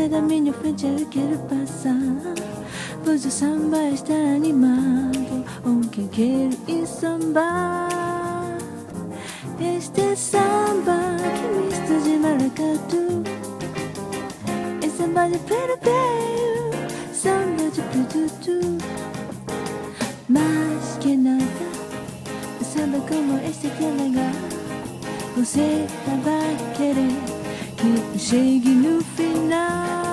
da minha frente eu quero passar, pois o samba está animado. O que quero é samba. Este samba que mista de maracatu, é samba de preto, samba de preto. Mas que nada, o samba como este que é legal. Você vai querer que chegue no final.